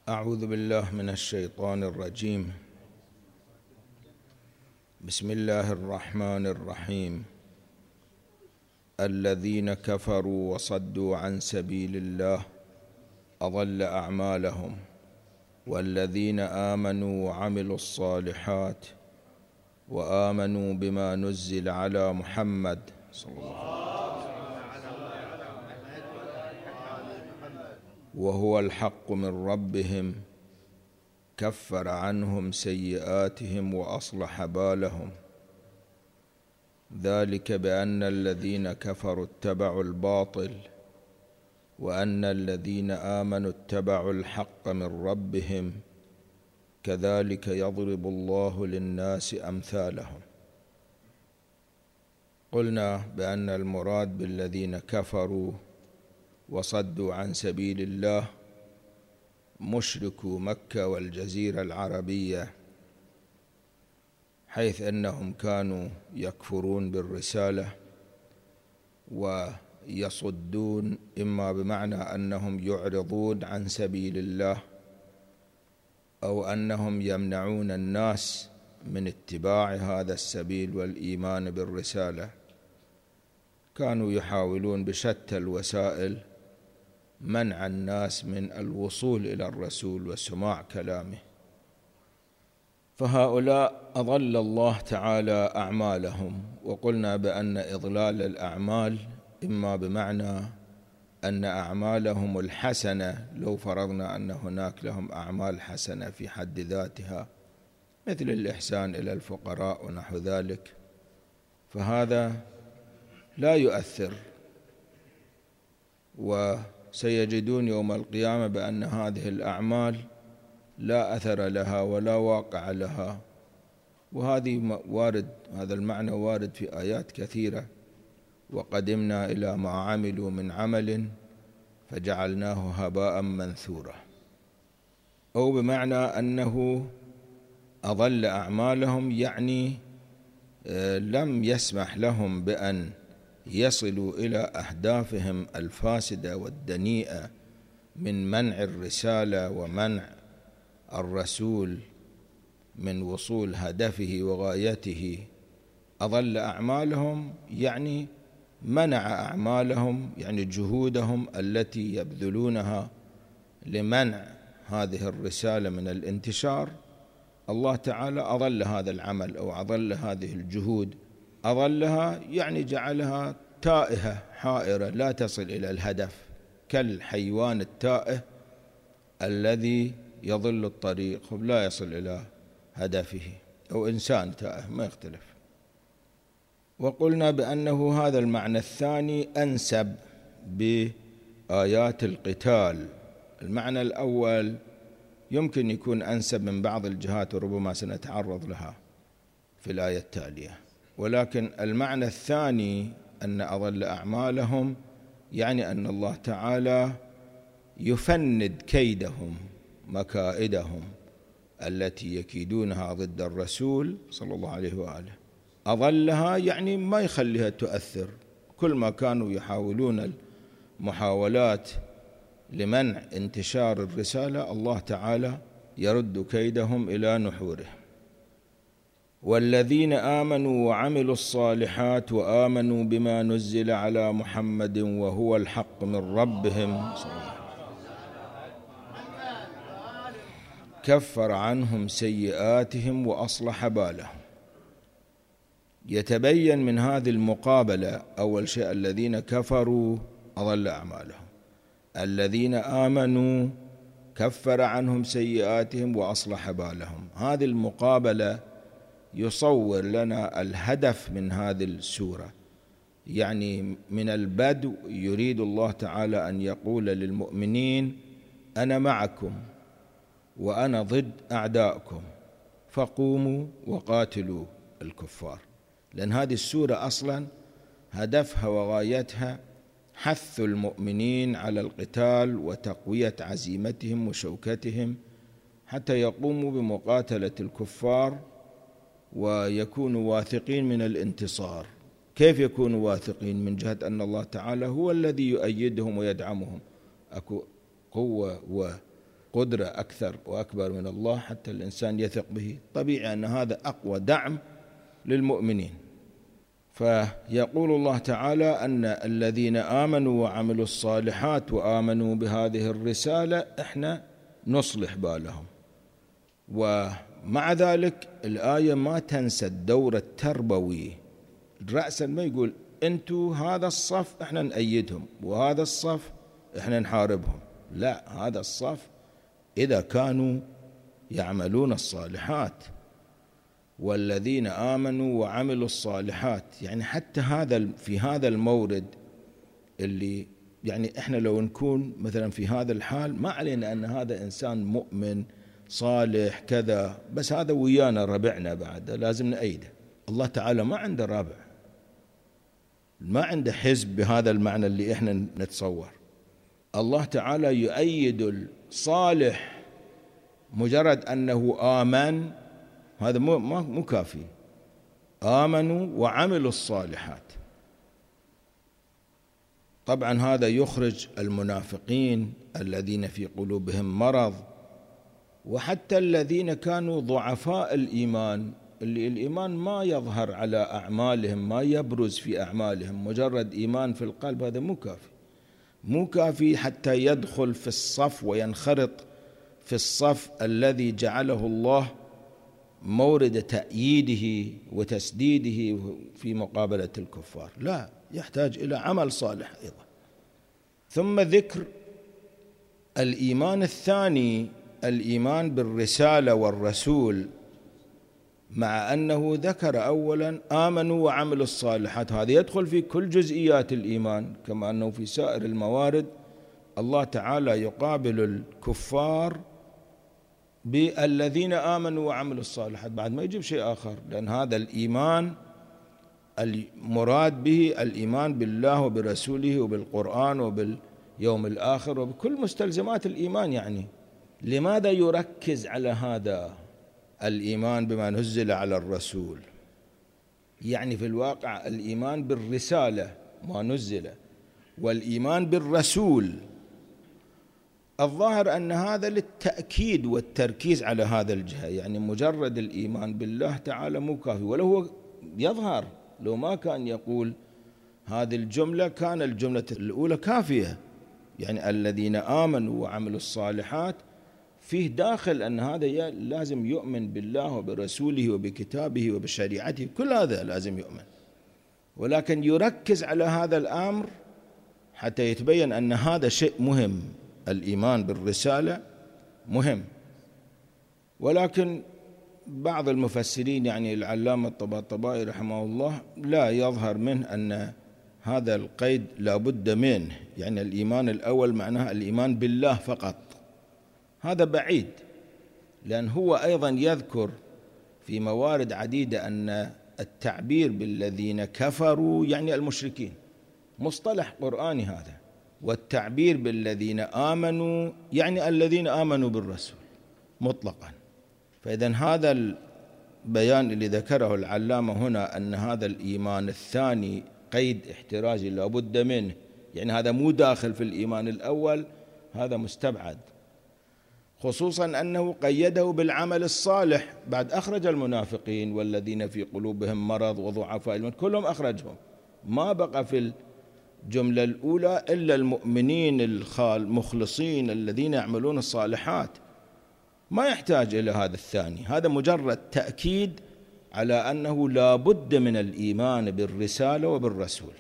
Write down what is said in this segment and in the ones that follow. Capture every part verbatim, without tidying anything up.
أعوذ بالله من الشيطان الرجيم. بسم الله الرحمن الرحيم. الذين كفروا وصدوا عن سبيل الله أضل أعمالهم والذين آمنوا وعملوا الصالحات وآمنوا بما نزل على محمد صلى الله عليه وسلم وهو الحق من ربهم كفر عنهم سيئاتهم وأصلح بالهم ذلك بأن الذين كفروا اتبعوا الباطل وأن الذين آمنوا اتبعوا الحق من ربهم كذلك يضرب الله للناس أمثالهم. قلنا بأن المراد بالذين كفروا وصدوا عن سبيل الله مشركو مكة والجزيرة العربية، حيث أنهم كانوا يكفرون بالرسالة ويصدون، إما بمعنى أنهم يعرضون عن سبيل الله أو أنهم يمنعون الناس من اتباع هذا السبيل والإيمان بالرسالة. كانوا يحاولون بشتى الوسائل منع الناس من الوصول إلى الرسول وسماع كلامه، فهؤلاء أضل الله تعالى أعمالهم. وقلنا بأن إضلال الأعمال إما بمعنى أن أعمالهم الحسنة، لو فرضنا أن هناك لهم أعمال حسنة في حد ذاتها مثل الإحسان إلى الفقراء ونحو ذلك، فهذا لا يؤثر، وسيجدون يوم القيامة بأن هذه الأعمال لا أثر لها ولا واقع لها. وهذه وارد، هذا المعنى وارد في آيات كثيرة: وقدمنا إلى ما عملوا من عمل فجعلناه هباء منثورا، أو بمعنى أنه أضل أعمالهم، يعني لم يسمح لهم بأن يصلوا إلى أهدافهم الفاسدة والدنيئة من منع الرسالة ومنع الرسول من وصول هدفه وغايته. أضل أعمالهم يعني منع أعمالهم، يعني جهودهم التي يبذلونها لمنع هذه الرسالة من الانتشار، الله تعالى أضل هذا العمل أو أضل هذه الجهود. أضلها يعني جعلها تائهة حائرة لا تصل إلى الهدف، كالحيوان التائه الذي يضل الطريق لا يصل إلى هدفه، أو إنسان تائه ما يختلف. وقلنا بأنه هذا المعنى الثاني أنسب بآيات القتال. المعنى الأول يمكن يكون أنسب من بعض الجهات وربما سنتعرض لها في الآية التالية، ولكن المعنى الثاني أن أضل أعمالهم يعني أن الله تعالى يفند كيدهم، مكائدهم التي يكيدونها ضد الرسول صلى الله عليه وآله. أضلها يعني ما يخليها تؤثر، كل ما كانوا يحاولون المحاولات لمنع انتشار الرسالة الله تعالى يرد كيدهم إلى نحوره. والذين آمنوا وعملوا الصالحات وآمنوا بما نزل على محمد وهو الحق من ربهم كفر عنهم سيئاتهم وأصلح بالهم. يتبين من هذه المقابلة أول شيء الذين كفروا أضل أعمالهم، الذين آمنوا كفر عنهم سيئاتهم وأصلح بالهم. هذه المقابلة يصور لنا الهدف من هذه السورة، يعني من البدء يريد الله تعالى أن يقول للمؤمنين: أنا معكم وأنا ضد أعدائكم فقوموا وقاتلوا الكفار. لأن هذه السورة أصلا هدفها وغايتها حث المؤمنين على القتال وتقوية عزيمتهم وشوكتهم حتى يقوموا بمقاتلة الكفار ويكونوا واثقين من الانتصار. كيف يكونوا واثقين؟ من جهة أن الله تعالى هو الذي يؤيدهم ويدعمهم، أكو قوة قدرة أكثر وأكبر من الله حتى الإنسان يثق به. طبيعي أن هذا أقوى دعم للمؤمنين. فيقول الله تعالى أن الذين آمنوا وعملوا الصالحات وآمنوا بهذه الرسالة إحنا نصلح بالهم. ومع ذلك الآية ما تنسى الدور التربوي، رأسا ما يقول أنتوا هذا الصف إحنا نأيدهم وهذا الصف إحنا نحاربهم، لا، هذا الصف إذا كانوا يعملون الصالحات، والذين آمنوا وعملوا الصالحات. يعني حتى هذا في هذا المورد اللي يعني إحنا لو نكون مثلا في هذا الحال ما علينا أن هذا إنسان مؤمن صالح كذا، بس هذا ويانا ربعنا بعد لازم نأيده. الله تعالى ما عنده رابع، ما عنده حزب بهذا المعنى اللي إحنا نتصور. الله تعالى يؤيد الصالح مجرد أنه آمن، هذا مو مو كافي. آمنوا وعملوا الصالحات. طبعا هذا يخرج المنافقين الذين في قلوبهم مرض، وحتى الذين كانوا ضعفاء الإيمان، اللي الإيمان ما يظهر على أعمالهم، ما يبرز في أعمالهم، مجرد إيمان في القلب، هذا مو كافي. مو كافي حتى يدخل في الصف وينخرط في الصف الذي جعله الله مورد تأييده وتسديده في مقابلة الكفار، لا، يحتاج إلى عمل صالح أيضا. ثم ذكر الإيمان الثاني، الإيمان بالرسالة والرسول، مع أنه ذكر أولا آمنوا وعملوا الصالحات، هذا يدخل في كل جزئيات الإيمان، كما أنه في سائر الموارد الله تعالى يقابل الكفار بالذين آمنوا وعملوا الصالحات، بعد ما يجيب شيء آخر، لأن هذا الإيمان المراد به الإيمان بالله وبرسوله وبالقرآن وباليوم الآخر وبكل مستلزمات الإيمان. يعني لماذا يركز على هذا الإيمان بما نزل على الرسول؟ يعني في الواقع الإيمان بالرسالة ما نزل، والإيمان بالرسول الظاهر أن هذا للتأكيد والتركيز على هذا الجهة. يعني مجرد الإيمان بالله تعالى مو كافي، ولو هو يظهر لو ما كان يقول هذه الجملة كان الجملة الأولى كافية. يعني الذين آمنوا وعملوا الصالحات فيه داخل أن هذا لازم يؤمن بالله وبرسوله وبكتابه وبشريعته، كل هذا لازم يؤمن، ولكن يركز على هذا الأمر حتى يتبين أن هذا شيء مهم، الإيمان بالرسالة مهم. ولكن بعض المفسرين يعني العلامة الطباطبائي رحمه الله لا يظهر منه أن هذا القيد لا بد منه، يعني الإيمان الأول معناه الإيمان بالله فقط، هذا بعيد، لأن هو أيضا يذكر في موارد عديدة أن التعبير بالذين كفروا يعني المشركين، مصطلح قرآني هذا، والتعبير بالذين آمنوا يعني الذين آمنوا بالرسول مطلقا. فإذن هذا البيان اللي ذكره العلامة هنا أن هذا الإيمان الثاني قيد احترازي لا بد منه، يعني هذا مو داخل في الإيمان الأول، هذا مستبعد، خصوصا أنه قيده بالعمل الصالح. بعد أخرج المنافقين والذين في قلوبهم مرض وضعفاء الإيمان، كلهم أخرجهم، ما بقى في الجملة الأولى إلا المؤمنين المخلصين الذين يعملون الصالحات، ما يحتاج إلى هذا الثاني. هذا مجرد تأكيد على أنه لا بد من الإيمان بالرسالة وبالرسول.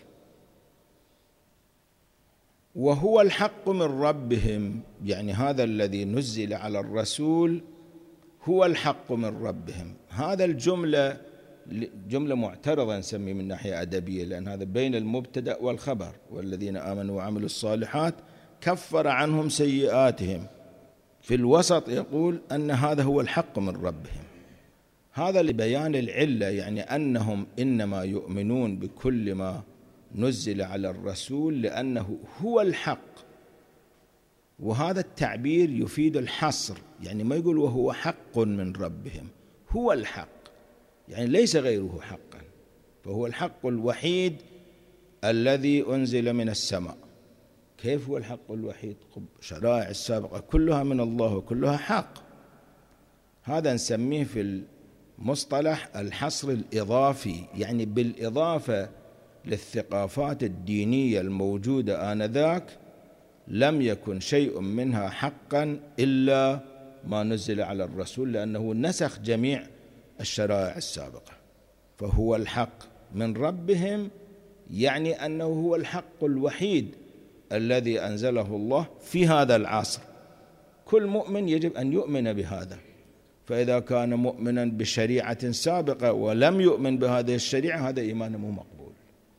وهو الحق من ربهم، يعني هذا الذي نزل على الرسول هو الحق من ربهم. هذا الجملة جملة معترضة نسميه من ناحية أدبية، لأن هذا بين المبتدأ والخبر، والذين آمنوا وعملوا الصالحات كفر عنهم سيئاتهم. في الوسط يقول أن هذا هو الحق من ربهم، هذا لبيان العلة، يعني أنهم إنما يؤمنون بكل ما نزل على الرسول لأنه هو الحق. وهذا التعبير يفيد الحصر، يعني ما يقول وهو حق من ربهم، هو الحق، يعني ليس غيره حقا، فهو الحق الوحيد الذي أنزل من السماء، كيف هو الحق الوحيد؟ شرائع السابقة كلها من الله وكلها حق. هذا نسميه في المصطلح الحصر الإضافي، يعني بالإضافة للثقافات الدينية الموجودة آنذاك لم يكن شيء منها حقا إلا ما نزل على الرسول، لأنه نسخ جميع الشرائع السابقة. فهو الحق من ربهم، يعني أنه هو الحق الوحيد الذي أنزله الله في هذا العصر. كل مؤمن يجب أن يؤمن بهذا. فإذا كان مؤمنا بشريعة سابقة ولم يؤمن بهذه الشريعة هذا إيمانه مو مقبول.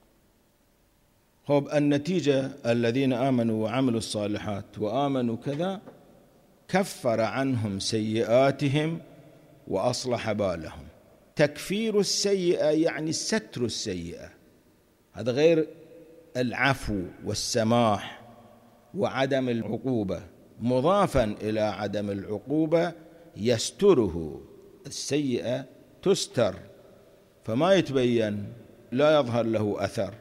هو النتيجة الذين آمنوا وعملوا الصالحات وآمنوا كذا كفر عنهم سيئاتهم وأصلح بالهم. تكفير السيئة يعني ستر السيئة، هذا غير العفو والسماح وعدم العقوبة. مضافا إلى عدم العقوبة يستره، السيئة تستر فما يتبين، لا يظهر له أثر.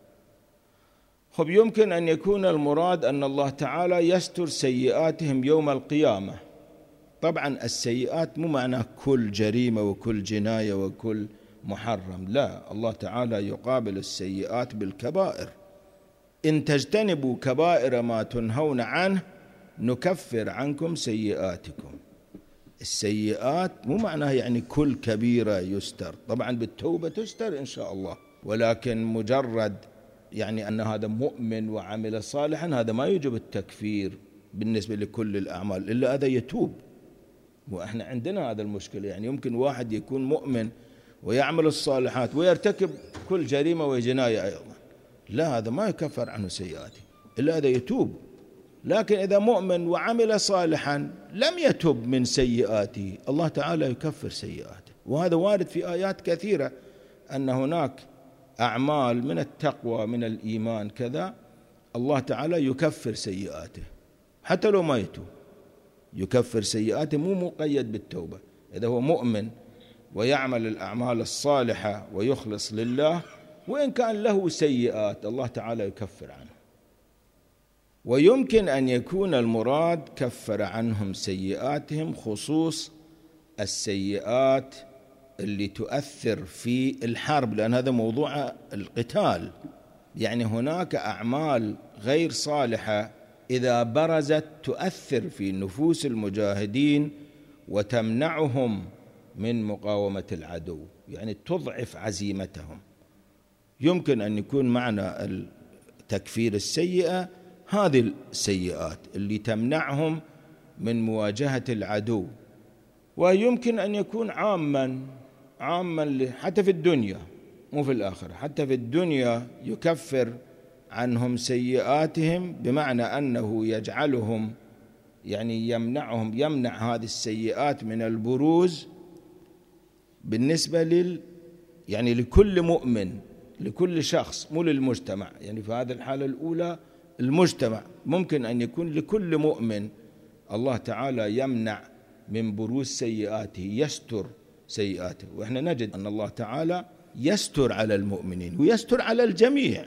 خب يمكن أن يكون المراد أن الله تعالى يستر سيئاتهم يوم القيامة. طبعا السيئات مو معناه كل جريمة وكل جناية وكل محرم، لا، الله تعالى يقابل السيئات بالكبائر. إن تجتنبوا كبائر ما تنهون عنه نكفر عنكم سيئاتكم. السيئات مو معناه يعني كل كبيرة يستر، طبعا بالتوبة تستر إن شاء الله، ولكن مجرد يعني أن هذا مؤمن وعمل صالحا هذا ما يجب التكفير بالنسبة لكل الأعمال إلا هذا يتوب. وإحنا عندنا هذا المشكلة، يعني يمكن واحد يكون مؤمن ويعمل الصالحات ويرتكب كل جريمة وجناية أيضا، لا، هذا ما يكفر عنه سيئاته إلا هذا يتوب. لكن إذا مؤمن وعمل صالحا لم يتب من سيئاته الله تعالى يكفر سيئاته. وهذا وارد في آيات كثيرة أن هناك أعمال من التقوى من الإيمان كذا الله تعالى يكفر سيئاته حتى لو ما يتوب، يكفر سيئاته، مو مقيد بالتوبة. إذا هو مؤمن ويعمل الأعمال الصالحة ويخلص لله وإن كان له سيئات الله تعالى يكفر عنه. ويمكن أن يكون المراد كفر عنهم سيئاتهم خصوص السيئات اللي تؤثر في الحرب، لأن هذا موضوع القتال. يعني هناك أعمال غير صالحة إذا برزت تؤثر في نفوس المجاهدين وتمنعهم من مقاومة العدو، يعني تضعف عزيمتهم. يمكن أن يكون معنى تكفير السيئة هذه السيئات اللي تمنعهم من مواجهة العدو. ويمكن أن يكون عاما عاما حتى في الدنيا مو في الآخرة، حتى في الدنيا يكفر عنهم سيئاتهم، بمعنى أنه يجعلهم يعني يمنعهم يمنع هذه السيئات من البروز بالنسبة لل يعني لكل مؤمن، لكل شخص، مو للمجتمع. يعني في هذه الحالة الأولى المجتمع ممكن أن يكون لكل مؤمن الله تعالى يمنع من بروز سيئاته، يستر سيئاته. وإحنا نجد أن الله تعالى يستر على المؤمنين ويستر على الجميع.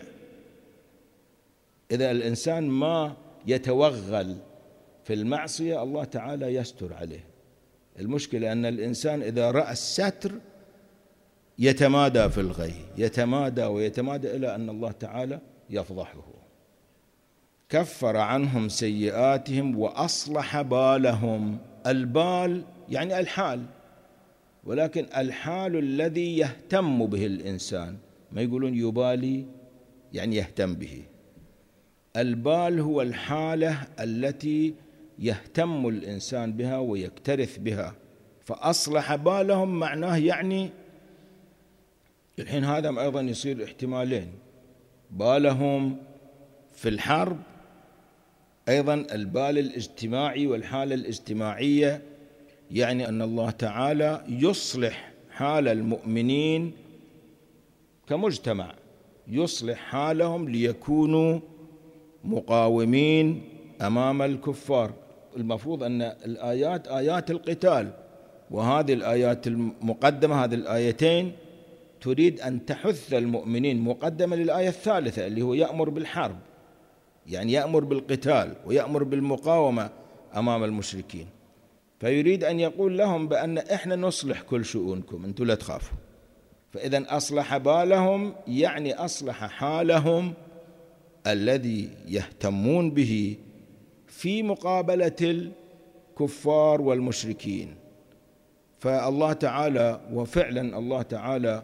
إذا الإنسان ما يتوغل في المعصية الله تعالى يستر عليه. المشكلة أن الإنسان إذا رأى الستر يتمادى في الغي، يتمادى ويتمادى إلى أن الله تعالى يفضحه. كفر عنهم سيئاتهم وأصلح بالهم. البال يعني الحال، ولكن الحال الذي يهتم به الإنسان، ما يقولون يبالي يعني يهتم به. البال هو الحالة التي يهتم الإنسان بها ويكترث بها. فأصلح بالهم معناه يعني الحين هذا أيضا يصير احتمالين، بالهم في الحرب، أيضا البال الاجتماعي والحالة الاجتماعية، يعني أن الله تعالى يصلح حال المؤمنين كمجتمع، يصلح حالهم ليكونوا مقاومين أمام الكفار. المفروض أن الآيات آيات القتال، وهذه الآيات المقدمة هذه الآيتين تريد أن تحث المؤمنين مقدمة للآية الثالثة اللي هو يأمر بالحرب. يعني يأمر بالقتال ويأمر بالمقاومة أمام المشركين. فيريد أن يقول لهم بأن إحنا نصلح كل شؤونكم، أنتم لا تخافوا. فإذا أصلح بالهم يعني أصلح حالهم الذي يهتمون به في مقابلة الكفار والمشركين. فالله تعالى، وفعلا الله تعالى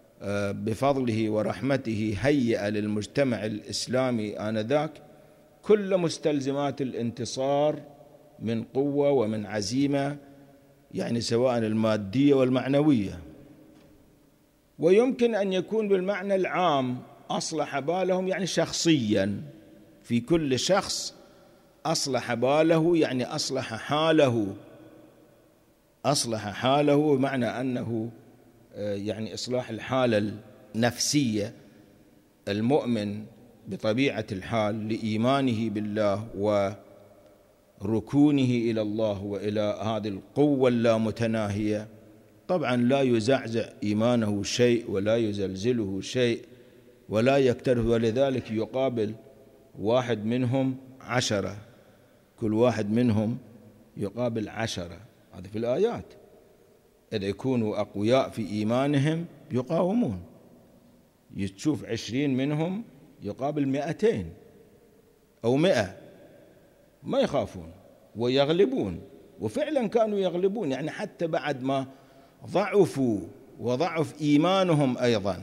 بفضله ورحمته هيأ للمجتمع الإسلامي آنذاك كل مستلزمات الانتصار من قوة ومن عزيمة، يعني سواء المادية والمعنوية. ويمكن أن يكون بالمعنى العام أصلح بالهم يعني شخصيا، في كل شخص أصلح باله يعني أصلح حاله. أصلح حاله بمعنى أنه يعني إصلاح الحالة النفسية. المؤمن بطبيعة الحال لإيمانه بالله وركونه إلى الله وإلى هذه القوة اللامتناهية طبعا لا يزعزع إيمانه شيء ولا يزلزله شيء ولا يكتره، ولذلك يقابل واحد منهم عشرة، كل واحد منهم يقابل عشرة. هذا في الآيات. إذا يكونوا أقوياء في إيمانهم يقاومون، يتشوف عشرين منهم يقابل مئتين أو مئة، ما يخافون ويغلبون. وفعلا كانوا يغلبون، يعني حتى بعد ما ضعفوا وضعف إيمانهم أيضا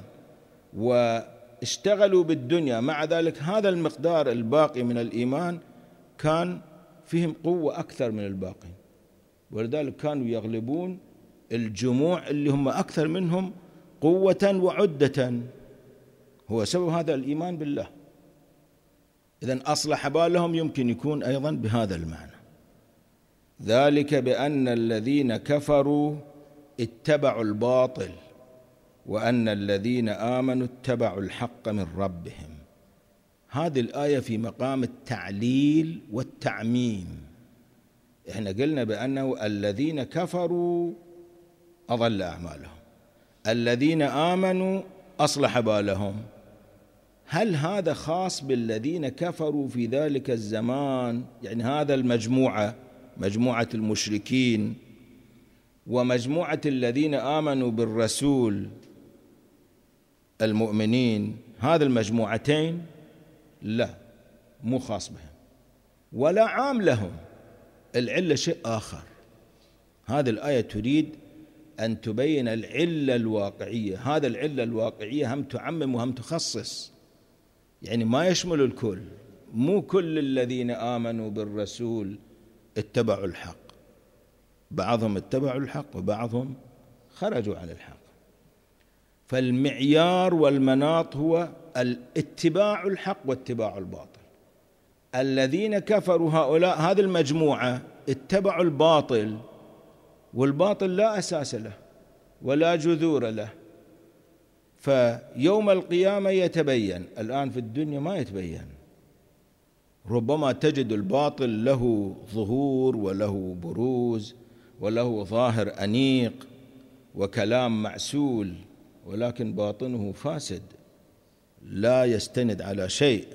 واشتغلوا بالدنيا، مع ذلك هذا المقدار الباقي من الإيمان كان فيهم قوة أكثر من الباقي، ولذلك كانوا يغلبون الجموع اللي هم أكثر منهم قوة وعدة. هو سبب هذا الإيمان بالله. إذن أصلح بالهم يمكن يكون أيضا بهذا المعنى. ذلك بأن الذين كفروا اتبعوا الباطل وأن الذين آمنوا اتبعوا الحق من ربهم. هذه الآية في مقام التعليل والتعميم. إحنا قلنا بأنه الذين كفروا أضل أعمالهم، الذين آمنوا أصلح بالهم. هل هذا خاص بالذين كفروا في ذلك الزمان، يعني هذا المجموعة، مجموعة المشركين ومجموعة الذين آمنوا بالرسول المؤمنين، هذا المجموعتين؟ لا، مو خاص بهم ولا عام لهم. العلة شيء آخر. هذه الآية تريد أن تبين العلة الواقعية. هذا العلة الواقعية هم تعمم وهم تخصص، يعني ما يشمل الكل. مو كل الذين آمنوا بالرسول اتبعوا الحق، بعضهم اتبعوا الحق وبعضهم خرجوا عن الحق. فالمعيار والمناط هو الاتباع الحق واتباع الباطل. الذين كفروا هؤلاء، هذه المجموعة، اتبعوا الباطل، والباطل لا أساس له ولا جذور له. فيوم القيامة يتبين، الآن في الدنيا ما يتبين. ربما تجد الباطل له ظهور وله بروز وله ظاهر أنيق وكلام معسول، ولكن باطنه فاسد لا يستند على شيء.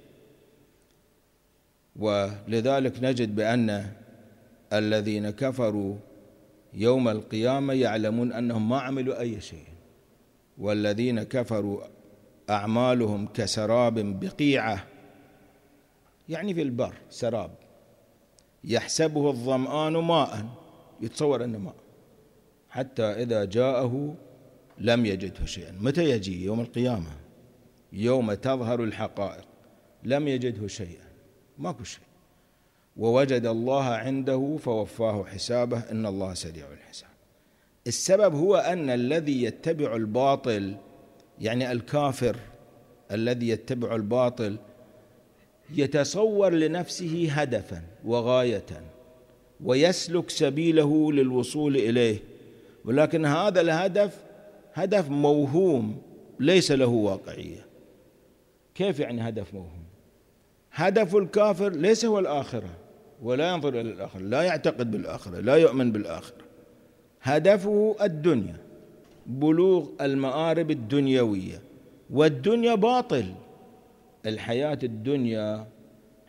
ولذلك نجد بأن الذين كفروا يوم القيامة يعلمون أنهم ما عملوا أي شيء، والذين كفروا أعمالهم كسراب بقيعة، يعني في البر سراب يحسبه الظمآن ماء، يتصور أنه ماء، حتى إذا جاءه لم يجده شيئا. متى يجي؟ يوم القيامة، يوم تظهر الحقائق. لم يجده شيئا، ماكو شيء. ووجد الله عنده فوفاه حسابه إن الله سريع الحساب. السبب هو أن الذي يتبع الباطل، يعني الكافر الذي يتبع الباطل، يتصور لنفسه هدفا وغاية ويسلك سبيله للوصول إليه، ولكن هذا الهدف هدف موهوم ليس له واقعية. كيف يعني هدف موهوم؟ هدف الكافر ليس هو الآخرة، ولا ينظر إلى الآخرة، لا يعتقد بالآخرة، لا يؤمن بالآخرة. هدفه الدنيا، بلوغ المآرب الدنيوية، والدنيا باطل. الحياة الدنيا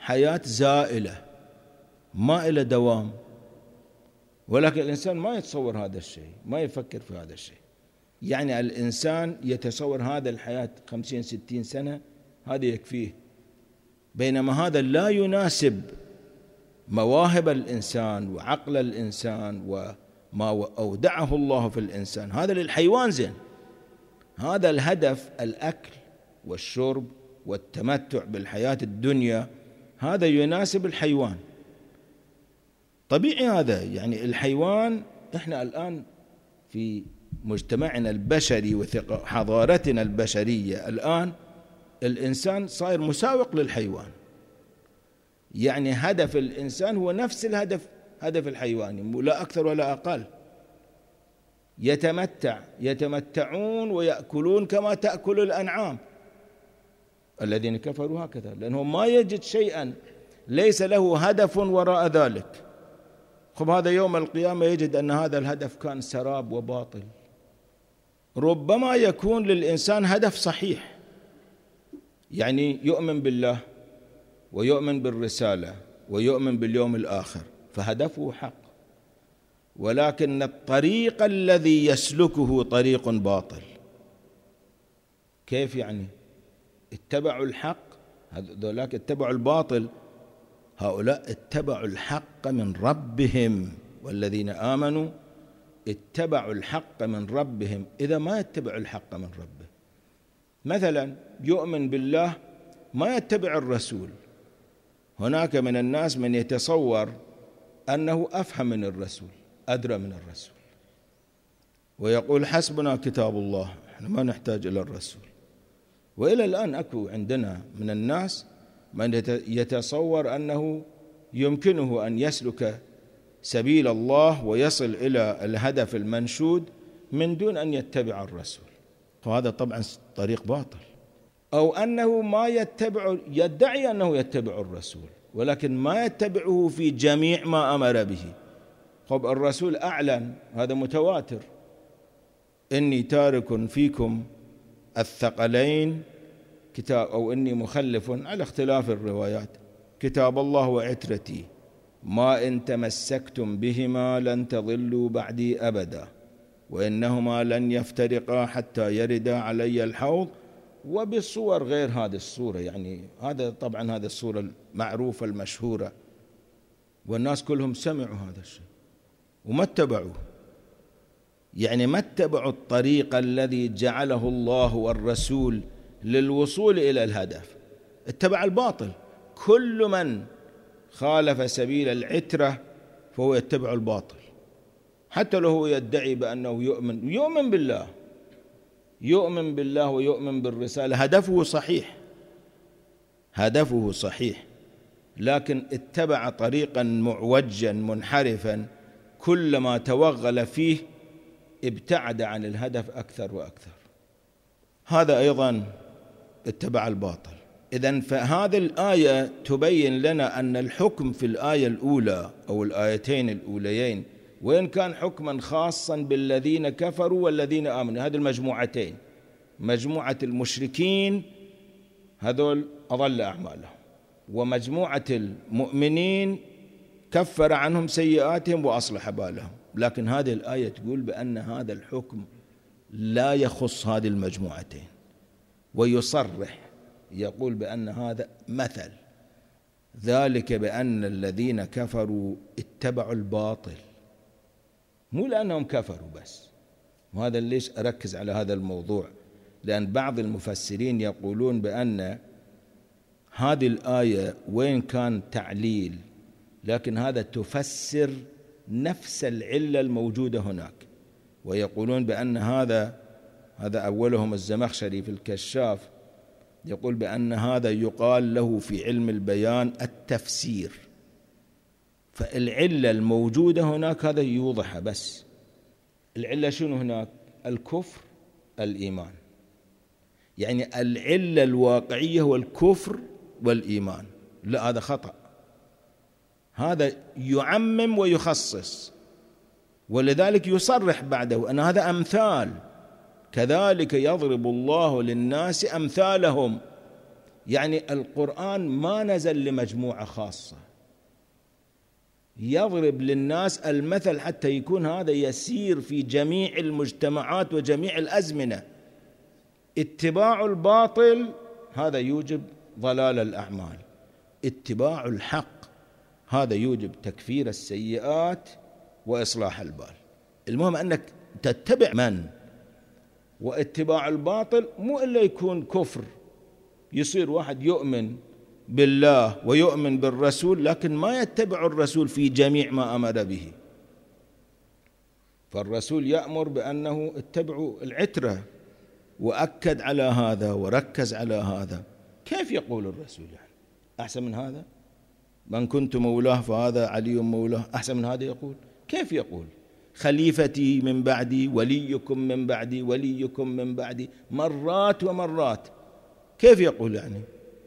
حياة زائلة ما إلى دوام، ولكن الإنسان ما يتصور هذا الشيء، ما يفكر في هذا الشيء. يعني الإنسان يتصور هذا الحياة خمسين ستين سنة هذا يكفيه، بينما هذا لا يناسب مواهب الإنسان وعقل الإنسان وما أودعه الله في الإنسان. هذا للحيوان زين، هذا الهدف الأكل والشرب والتمتع بالحياة الدنيا، هذا يناسب الحيوان طبيعي. هذا يعني الحيوان، إحنا الآن في مجتمعنا البشري وحضارتنا البشرية الآن الإنسان صاير مساوق للحيوان، يعني هدف الإنسان هو نفس الهدف هدف الحيواني، لا أكثر ولا أقل. يتمتع يتمتعون ويأكلون كما تأكل الأنعام. الذين كفروا هكذا، لأنه ما يجد شيئا ليس له هدف وراء ذلك. خب هذا يوم القيامة يجد أن هذا الهدف كان سراب وباطل. ربما يكون للإنسان هدف صحيح، يعني يؤمن بالله ويؤمن بالرسالة ويؤمن باليوم الآخر، فهدفه حق، ولكن الطريق الذي يسلكه طريق باطل. كيف يعني؟ اتبعوا الحق، هؤلاء اتبعوا الباطل، هؤلاء اتبعوا الحق من ربهم، والذين آمنوا اتبعوا الحق من ربهم. إذا ما يتبع الحق من ربه، مثلا يؤمن بالله ما يتبع الرسول. هناك من الناس من يتصور أنه أفهم من الرسول، أدرى من الرسول، ويقول حسبنا كتاب الله، احنا ما نحتاج إلى الرسول. وإلى الآن أكو عندنا من الناس من يتصور أنه يمكنه أن يسلك سبيل الله ويصل إلى الهدف المنشود من دون أن يتبع الرسول، وهذا طبعا طريق باطل. أو أنه ما يتبع، يدعي أنه يتبع الرسول ولكن ما يتبعه في جميع ما أمر به. طب الرسول أعلن، هذا متواتر، إني تارك فيكم الثقلين كتاب، أو إني مخلف على اختلاف الروايات، كتاب الله وعترتي ما إن تمسكتم بهما لن تضلوا بعدي أبدا وإنهما لن يفترقا حتى يردا علي الحوض. وبالصور غير هذه الصورة، يعني هذا طبعا هذه الصورة المعروفة المشهورة، والناس كلهم سمعوا هذا الشيء وما اتبعوه. يعني ما اتبعوا الطريق الذي جعله الله والرسول للوصول إلى الهدف، اتبع الباطل. كل من خالف سبيل العترة فهو يتبع الباطل، حتى لو هو يدعي بأنه يؤمن يؤمن بالله يؤمن بالله ويؤمن بالرسالة، هدفه صحيح هدفه صحيح لكن اتبع طريقا معوجا منحرفا، كلما توغل فيه ابتعد عن الهدف أكثر وأكثر. هذا أيضا اتبع الباطل. إذن فهذه الآية تبين لنا أن الحكم في الآية الأولى أو الآيتين الأوليين، وإن كان حكما خاصا بالذين كفروا والذين آمنوا، هذه المجموعتين، مجموعة المشركين هذول أضل أعمالهم، ومجموعة المؤمنين كفر عنهم سيئاتهم وأصلح بالهم. لكن هذه الآية تقول بأن هذا الحكم لا يخص هذه المجموعتين، ويصرح يقول بأن هذا مثل ذلك بأن الذين كفروا اتبعوا الباطل، مو لأنهم كفروا بس. وهذا ليش أركز على هذا الموضوع؟ لأن بعض المفسرين يقولون بأن هذه الآية وين كان تعليل، لكن هذا تفسر نفس العلة الموجودة هناك، ويقولون بأن هذا هذا أولهم الزمخشري في الكشاف، يقول بأن هذا يقال له في علم البيان التفسير. فالعلة الموجودة هناك هذا يوضح، بس العلة شنو هناك؟ الكفر الإيمان، يعني العلة الواقعية هو الكفر والإيمان. لا، هذا خطأ، هذا يعمم ويخصص، ولذلك يصرح بعده أن هذا أمثال، كذلك يضرب الله للناس أمثالهم. يعني القرآن ما نزل لمجموعة خاصة، يضرب للناس المثل حتى يكون هذا يسير في جميع المجتمعات وجميع الأزمنة. اتباع الباطل هذا يوجب ضلال الأعمال، اتباع الحق هذا يوجب تكفير السيئات وإصلاح البال. المهم أنك تتبع من، واتباع الباطل مو إلا يكون كفر، يصير واحد يؤمن بالله ويؤمن بالرسول لكن ما يتبع الرسول في جميع ما أمر به. فالرسول يأمر بأنه اتبعوا العترة وأكد على هذا وركز على هذا. كيف يقول الرسول يعني أحسن من هذا؟ من كنت مولاه فهذا علي مولاه، أحسن من هذا يقول؟ كيف يقول خليفتي من بعدي، وليكم من بعدي، وليكم من بعدي، مرات ومرات؟ كيف يقول يعني؟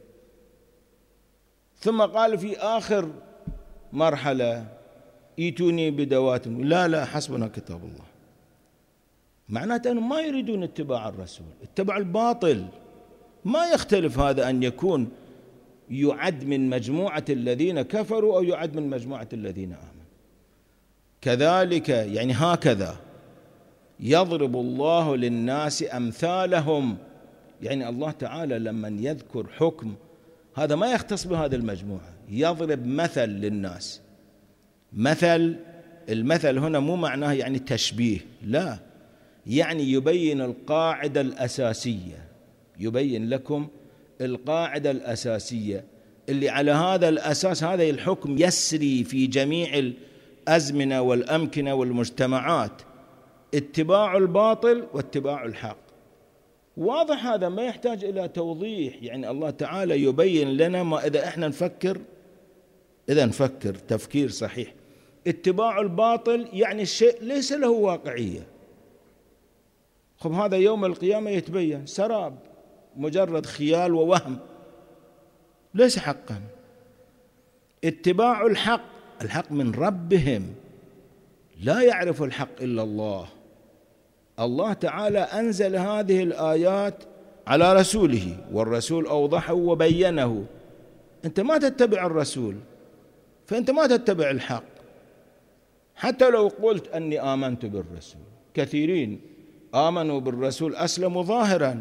ثم قال في آخر مرحلة ايتوني بدوات، لا لا حسبنا كتاب الله. معناته أنهم ما يريدون اتباع الرسول، اتباع الباطل. ما يختلف هذا أن يكون يعد من مجموعة الذين كفروا أو يعد من مجموعة الذين آمنوا. كذلك يعني هكذا يضرب الله للناس أمثالهم. يعني الله تعالى لما يذكر حكم هذا ما يختص بهذه المجموعة، يضرب مثل للناس. مثل، المثل هنا مو معناه يعني تشبيه، لا، يعني يبين القاعدة الأساسية، يبين لكم القاعدة الأساسية اللي على هذا الأساس هذا الحكم يسري في جميع الأزمنة والأمكنة والمجتمعات، اتباع الباطل واتباع الحق. واضح هذا، ما يحتاج إلى توضيح. يعني الله تعالى يبين لنا ما إذا إحنا نفكر إذا نفكر تفكير صحيح. اتباع الباطل يعني الشيء ليس له واقعية. خب هذا يوم القيامة يتبين سراب، مجرد خيال ووهم، ليس حقا. اتباع الحق، الحق من ربهم، لا يعرف الحق إلا الله. الله تعالى أنزل هذه الآيات على رسوله، والرسول أوضحه وبينه. أنت ما تتبع الرسول فأنت ما تتبع الحق. حتى لو قلت أني آمنت بالرسول، كثيرين آمنوا بالرسول أسلموا ظاهرا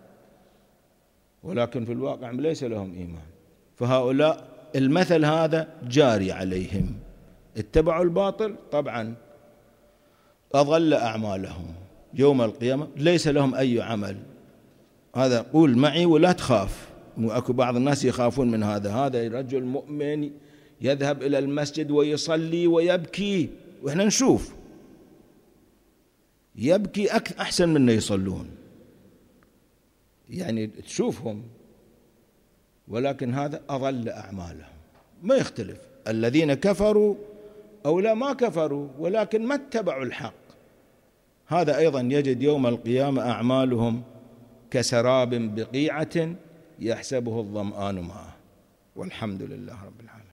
ولكن في الواقع ليس لهم إيمان. فهؤلاء المثل هذا جاري عليهم، اتبعوا الباطل طبعا أضل أعمالهم يوم القيامة، ليس لهم أي عمل. هذا قول معي ولا تخاف. أكو بعض الناس يخافون من هذا. هذا رجل مؤمن يذهب إلى المسجد ويصلي ويبكي، وإحنا نشوف يبكي أكثر أحسن من يصلون، يعني تشوفهم، ولكن هذا أضل أعمالهم. ما يختلف، الذين كفروا أو لا ما كفروا ولكن ما اتبعوا الحق، هذا أيضا يجد يوم القيامة أعمالهم كسراب بقيعة يحسبه الظمآن ماء. والحمد لله رب العالمين.